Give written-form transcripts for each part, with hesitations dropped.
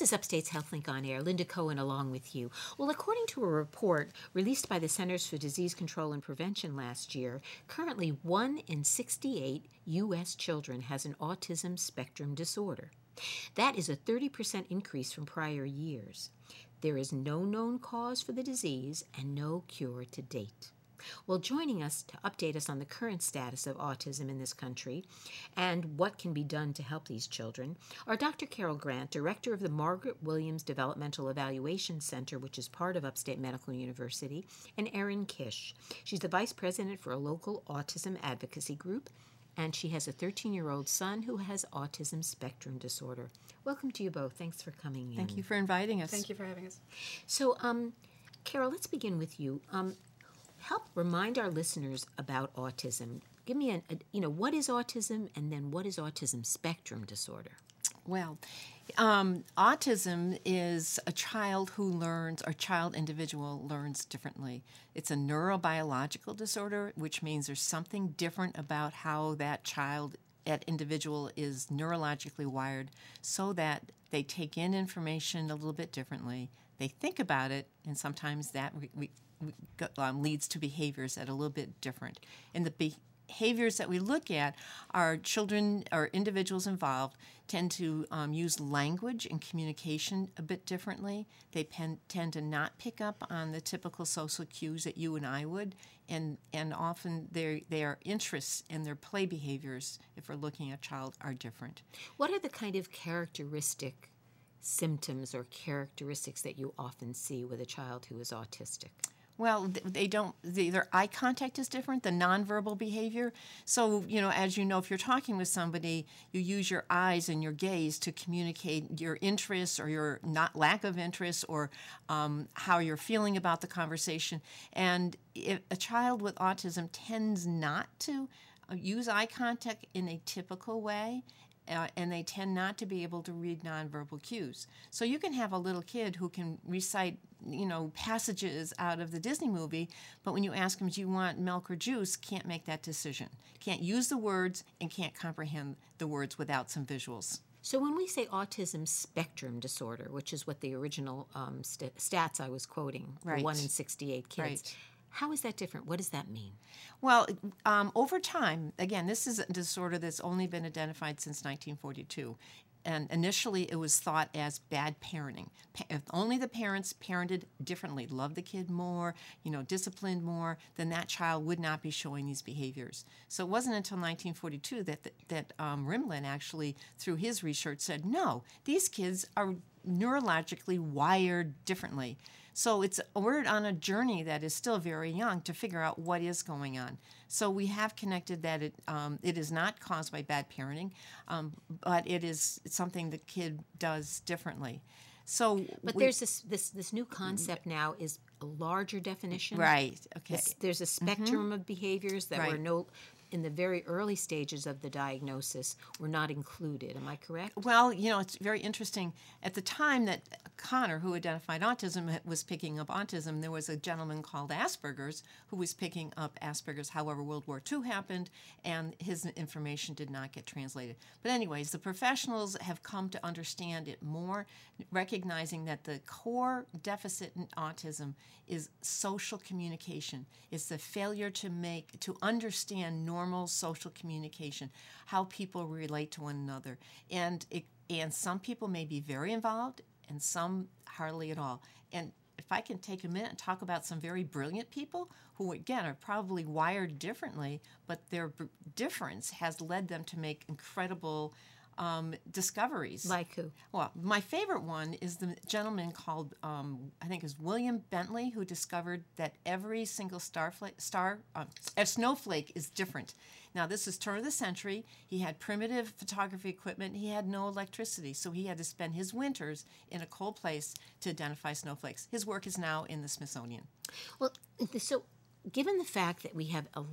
This is Upstate's HealthLink on Air. Linda Cohen along with you. Well, according to a report released by the Centers for Disease Control and Prevention last year, currently 1 in 68 U.S. children has an autism spectrum disorder. That is a 30% increase from prior years. There is no known cause for the disease and no cure to date. Well, joining us to update us on the current status of autism in this country and what can be done to help these children are Dr. Carol Grant, Director of the Margaret Williams Developmental Evaluation Center, which is part of Upstate Medical University, and Erin Kish. She's the Vice President for a local autism advocacy group, and she has a 13-year-old son who has autism spectrum disorder. Welcome to you both. Thanks for coming in. Thank you for inviting us. Thank you for having us. So, Carol, let's begin with you. Help remind our listeners about autism. Give me what is autism, and then what is autism spectrum disorder? Well, autism is a child who learns, or child individual learns differently. It's a neurobiological disorder, which means there's something different about how that individual is neurologically wired so that they take in information a little bit differently. They think about it, and sometimes that leads to behaviors that are a little bit different. And the behaviors that we look at are children or individuals involved tend to use language and communication a bit differently. They tend to not pick up on the typical social cues that you and I would, and often their interests and their play behaviors, if we're looking at a child, are different. What are the kind of characteristic symptoms or characteristics that you often see with a child who is autistic? Well, their eye contact is different, the nonverbal behavior. So, as you know, if you're talking with somebody, you use your eyes and your gaze to communicate your interests or your lack of interest, or how you're feeling about the conversation. And if a child with autism tends not to use eye contact in a typical way, and they tend not to be able to read nonverbal cues. So you can have a little kid who can recite, passages out of the Disney movie, but when you ask them, do you want milk or juice, can't make that decision. Can't use the words and can't comprehend the words without some visuals. So when we say autism spectrum disorder, which is what the original stats I was quoting, right. 1 in 68 kids, right. How is that different? What does that mean? Well, over time, again, this is a disorder that's only been identified since 1942. And initially, it was thought as bad parenting. If only the parents parented differently, loved the kid more, disciplined more, then that child would not be showing these behaviors. So it wasn't until 1942 that Rimland actually, through his research, said, no, these kids are neurologically wired differently. So we're on a journey that is still very young to figure out what is going on. So we have connected that it is not caused by bad parenting, but it's something the kid does differently. But there's this new concept now is a larger definition. Right. Okay. There's a spectrum of behaviors that right. were in the very early stages of the diagnosis were not included. Am I correct? Well, it's very interesting. At the time that Connor, who identified autism, was picking up autism, there was a gentleman called Asperger's who was picking up Asperger's. However, World War II happened, and his information did not get translated. But anyways, the professionals have come to understand it more, recognizing that the core deficit in autism is social communication. It's the failure to understand normal social communication, how people relate to one another. And some people may be very involved and some hardly at all. And if I can take a minute and talk about some very brilliant people who, again, are probably wired differently, but their difference has led them to make incredible discoveries. Like who? Well, my favorite one is the gentleman called, I think is William Bentley, who discovered that every single a snowflake is different. Now, this is turn of the century. He had primitive photography equipment. He had no electricity, so he had to spend his winters in a cold place to identify snowflakes. His work is now in the Smithsonian. Well, so given the fact that we have a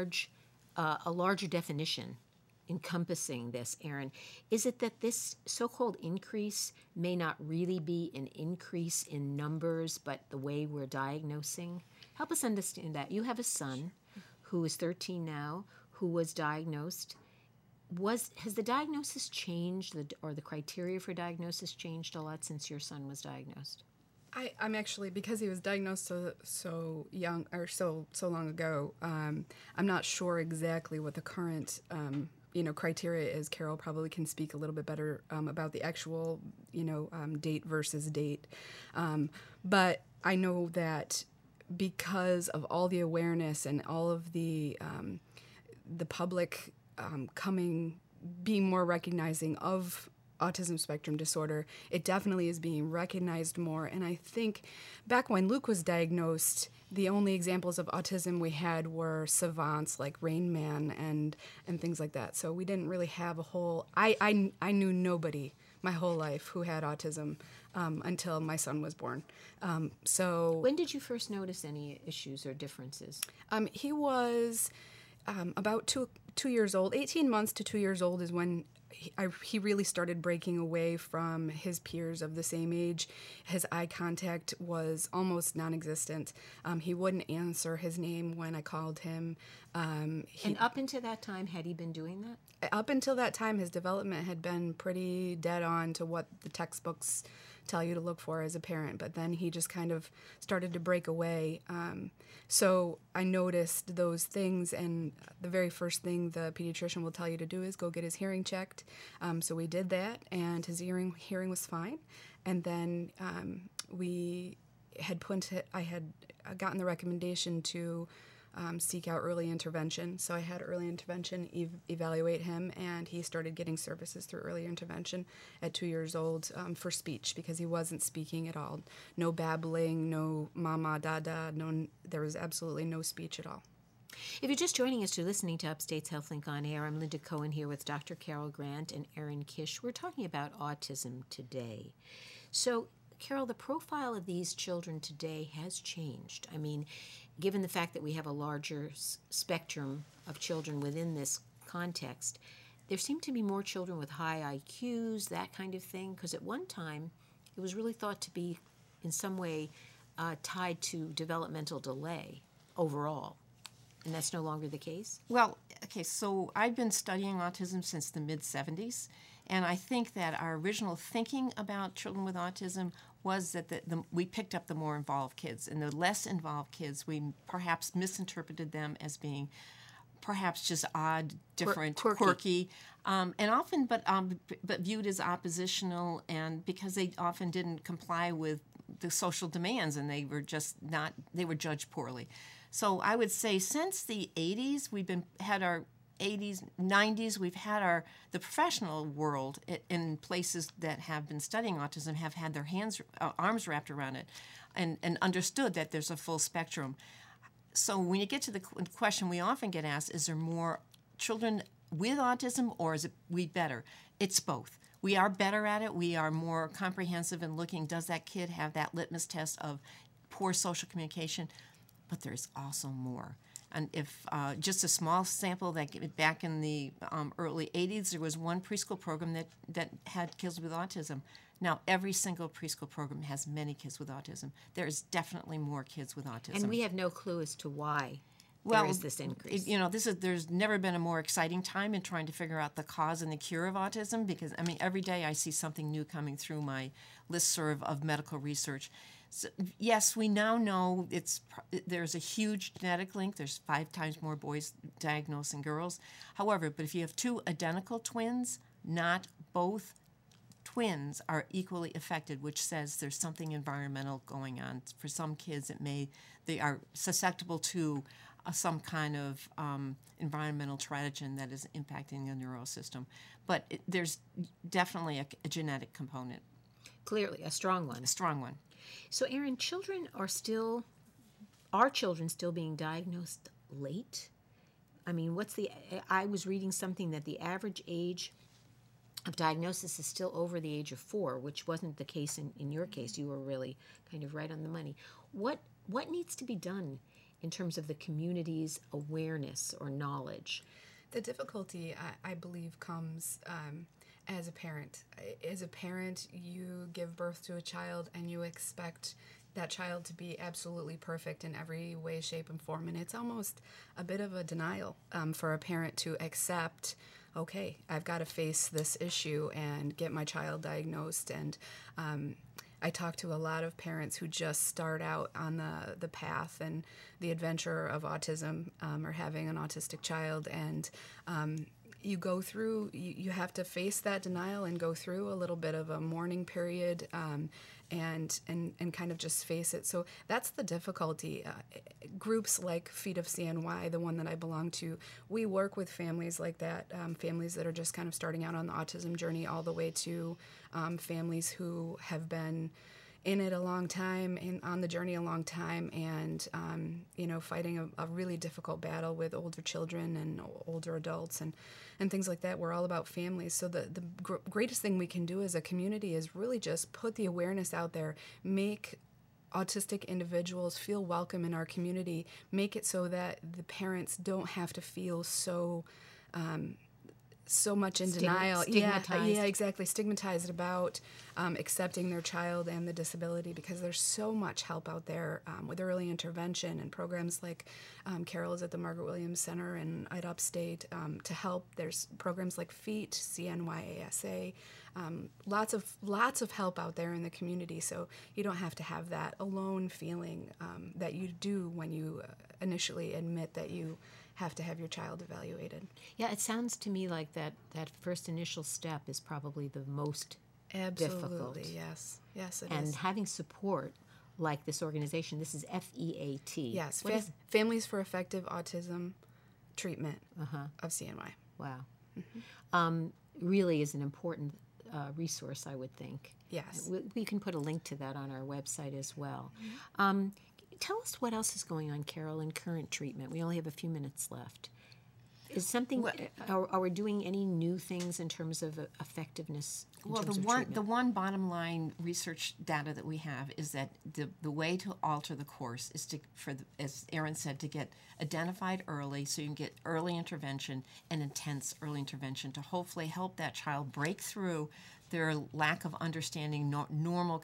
larger definition encompassing this, Erin, is it that this so-called increase may not really be an increase in numbers, but the way we're diagnosing? Help us understand that. You have a son who is 13 now, who was diagnosed. Has the diagnosis changed, or the criteria for diagnosis changed a lot since your son was diagnosed? I'm actually, because he was diagnosed so young, or so long ago. I'm not sure exactly what the current criteria is. Carol probably can speak a little bit better about the actual date versus date. But I know that because of all the awareness and all of the public being more recognizing of autism spectrum disorder, it definitely is being recognized more. And I think back when Luke was diagnosed, the only examples of autism we had were savants like Rain Man and things like that. So we didn't really have a whole... I knew nobody my whole life who had autism until my son was born. So when did you first notice any issues or differences? He was about 2 years old. 18 months to 2 years old is when he really started breaking away from his peers of the same age. His eye contact was almost non-existent. He wouldn't answer his name when I called him. And up until that time, had he been doing that? Up until that time, his development had been pretty dead on to what the textbooks tell you to look for as a parent, but then he just kind of started to break away. So I noticed those things, and the very first thing the pediatrician will tell you to do is go get his hearing checked. So we did that, and his hearing was fine. And then I had gotten the recommendation to seek out early intervention. So I had early intervention evaluate him, and he started getting services through early intervention at 2 years old for speech, because he wasn't speaking at all. No babbling, no mama, dada, there was absolutely no speech at all. If you're just joining us, you're listening to Upstate's HealthLink on Air. I'm Linda Cohen here with Dr. Carol Grant and Erin Kish. We're talking about autism today. So, Carol, the profile of these children today has changed. I mean, given the fact that we have a larger spectrum of children within this context, there seem to be more children with high IQs, that kind of thing, because at one time it was really thought to be in some way tied to developmental delay overall. And that's no longer the case? Well, okay, so I've been studying autism since the mid-'70s, and I think that our original thinking about children with autism was that we picked up the more involved kids, and the less involved kids, we perhaps misinterpreted them as being perhaps just odd, different, quirky, and often but viewed as oppositional, and because they often didn't comply with the social demands, and they were judged poorly. So I would say since the 80s, had our 80s, 90s, we've had the professional world in places that have been studying autism have had their arms wrapped around it and understood that there's a full spectrum. So when you get to the question we often get asked, is there more children with autism, or is it we better? It's both. We are better at it. We are more comprehensive in looking, does that kid have that litmus test of poor social communication? But there's also more. And if just a small sample, that back in the early 80s, there was one preschool program that had kids with autism. Now, every single preschool program has many kids with autism. There's definitely more kids with autism. And we have no clue as to why there is this increase. There's never been a more exciting time in trying to figure out the cause and the cure of autism, because, I mean, every day I see something new coming through my listserv of medical research. So, yes, we now know there's a huge genetic link. There's 5 times more boys diagnosed than girls. However, but if you have 2 identical twins, not both twins are equally affected, which says there's something environmental going on. For some kids, they are susceptible to some kind of environmental teratogen that is impacting the neural system. But there's definitely a genetic component. Clearly, a strong one. A strong one. So, Erin, are children still being diagnosed late? I mean, I was reading something that the average age of diagnosis is still over the age of 4, which wasn't the case in your case. You were really kind of right on the money. What needs to be done in terms of the community's awareness or knowledge? The difficulty, I believe, comes as a parent. As a parent, you give birth to a child and you expect that child to be absolutely perfect in every way, shape, and form. And it's almost a bit of a denial for a parent to accept, okay, I've got to face this issue and get my child diagnosed. And I talk to a lot of parents who just start out on the path and the adventure of autism, or having an autistic child. And you go through, you have to face that denial and go through a little bit of a mourning period, and kind of just face it. So that's the difficulty. Groups like Feet of CNY, the one that I belong to, we work with families like that, families that are just kind of starting out on the autism journey, all the way to families who have been in it a long time and on the journey a long time, and fighting a really difficult battle with older children and older adults and things like that. We're all about families. So the greatest thing we can do as a community is really just put the awareness out there, make autistic individuals feel welcome in our community, make it so that the parents don't have to feel so much in denial. Stigmatized. Yeah, exactly. Stigmatized about accepting their child and the disability, because there's so much help out there with early intervention and programs like Carol is at the Margaret Williams Center and I'd Upstate to help. There's programs like FEET, CNYASA, lots of help out there in the community. So you don't have to have that alone feeling that you do when you initially admit that you have to have your child evaluated. Yeah, it sounds to me like that first initial step is probably the most Absolutely, difficult. Yes, it is. And having support like this organization, this is FEAT. Yes, What is- Families for Effective Autism Treatment of CNY. Wow. Really is an important resource, I would think. Yes. We can put a link to that on our website as well. Tell us what else is going on, Carol, in current treatment. We only have a few minutes left. Is something? Are we doing any new things in terms of effectiveness? Well, terms of the treatment? one bottom line research data that we have is that the way to alter the course is as Erin said, to get identified early, so you can get early intervention and intense early intervention to hopefully help that child break through their lack of understanding normal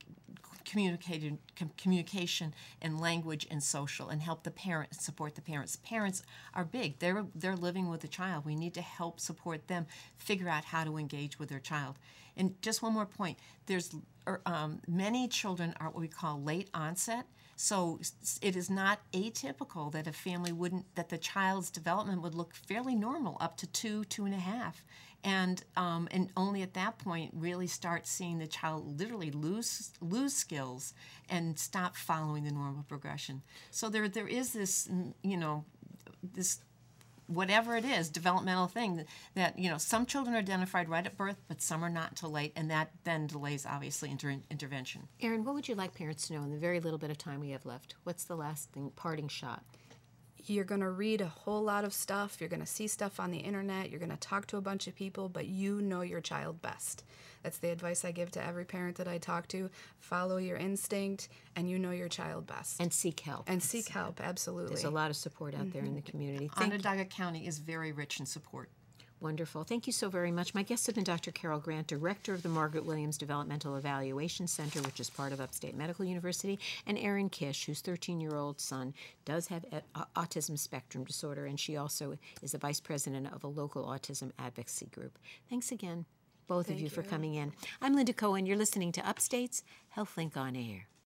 communication and language and social, and help the parent support the parents. Parents are big. They're living with the child. We need to help support them figure out how to engage with their child. And just one more point. There's many children are what we call late onset. So it is not atypical that that the child's development would look fairly normal up to 2.5, and only at that point really start seeing the child literally lose skills and stop following the normal progression. So there is this this whatever it is, developmental thing that some children are identified right at birth, but some are not until late, and that then delays obviously intervention. Erin, what would you like parents to know in the very little bit of time we have left? What's the last thing, parting shot? You're going to read a whole lot of stuff. You're going to see stuff on the internet. You're going to talk to a bunch of people, but you know your child best. That's the advice I give to every parent that I talk to. Follow your instinct, and you know your child best. And seek help. And seek help, absolutely. There's a lot of support out there in the community. Onondaga County is very rich in support. Wonderful. Thank you so very much. My guests have been Dr. Carol Grant, Director of the Margaret Williams Developmental Evaluation Center, which is part of Upstate Medical University, and Erin Kish, whose 13-year-old son does have autism spectrum disorder, and she also is the Vice President of a local autism advocacy group. Thanks again, both of you, for coming in. I'm Linda Cohen. You're listening to Upstate's HealthLink on Air.